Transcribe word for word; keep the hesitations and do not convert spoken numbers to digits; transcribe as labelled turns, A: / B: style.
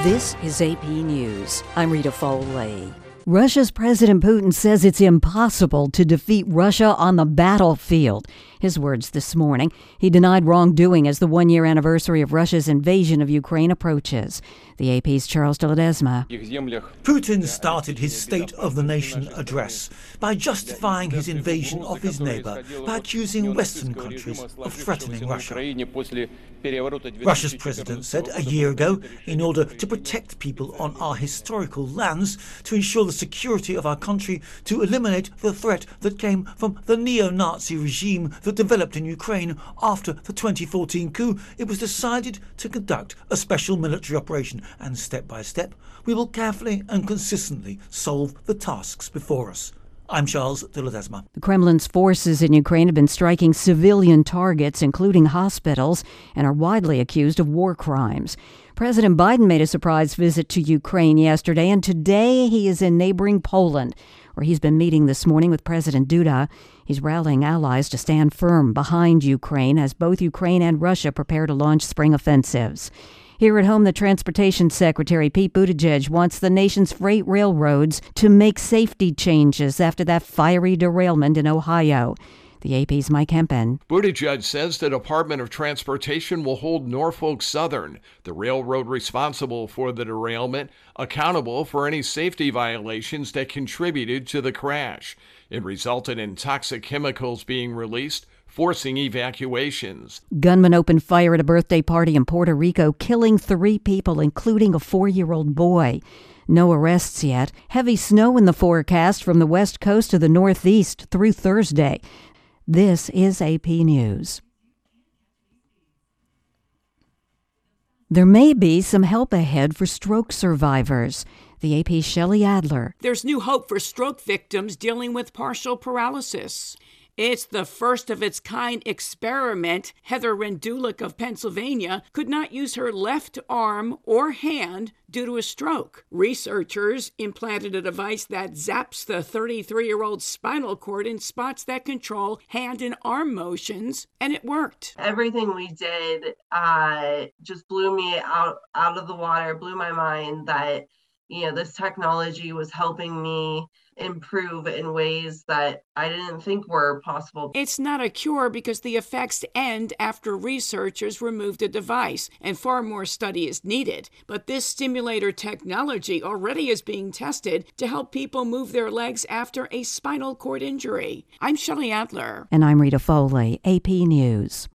A: This is A P News. I'm Rita Foley. Russia's President Putin says it's impossible to defeat Russia on the battlefield. His words this morning. He denied wrongdoing as the one-year anniversary of Russia's invasion of Ukraine approaches. The A P's Charles de Ledesma.
B: Putin started his State of the Nation address by justifying his invasion of his neighbor by accusing Western countries of threatening Russia. Russia's president said a year ago, in order to protect people on our historical lands, to ensure the security of our country, to eliminate the threat that came from the neo-Nazi regime that developed in Ukraine after the twenty fourteen coup, it was decided to conduct a special military operation, and step by step we will carefully and consistently solve the tasks before us. I'm Charles de Ledesma.
A: The Kremlin's forces in Ukraine have been striking civilian targets, including hospitals, and are widely accused of war crimes. President Biden made a surprise visit to Ukraine yesterday, and today he is in neighboring Poland, where he's been meeting this morning with President Duda. He's rallying allies to stand firm behind Ukraine as both Ukraine and Russia prepare to launch spring offensives. Here at home, the Transportation Secretary, Pete Buttigieg, wants the nation's freight railroads to make safety changes after that fiery derailment in Ohio. The A P's Mike Hempen.
C: Buttigieg says the Department of Transportation will hold Norfolk Southern, the railroad responsible for the derailment, accountable for any safety violations that contributed to the crash. It resulted in toxic chemicals being released, forcing evacuations.
A: Gunmen opened fire at a birthday party in Puerto Rico, killing three people, including a four-year-old boy. No arrests yet. Heavy snow in the forecast from the west coast to the northeast through Thursday. This is A P News. There may be some help ahead for stroke survivors. The A P's Shelley Adler.
D: There's new hope for stroke victims dealing with partial paralysis. It's the first of its kind experiment. Heather Rendulic of Pennsylvania could not use her left arm or hand due to a stroke. Researchers implanted a device that zaps the thirty-three-year-old spinal cord in spots that control hand and arm motions, and it worked.
E: Everything we did uh, just blew me out, out of the water, blew my mind that, you know, this technology was helping me improve in ways that I didn't think were possible.
D: It's not a cure because the effects end after researchers remove the device, and far more study is needed. But this stimulator technology already is being tested to help people move their legs after a spinal cord injury. I'm Shelley Adler.
A: And I'm Rita Foley, A P News.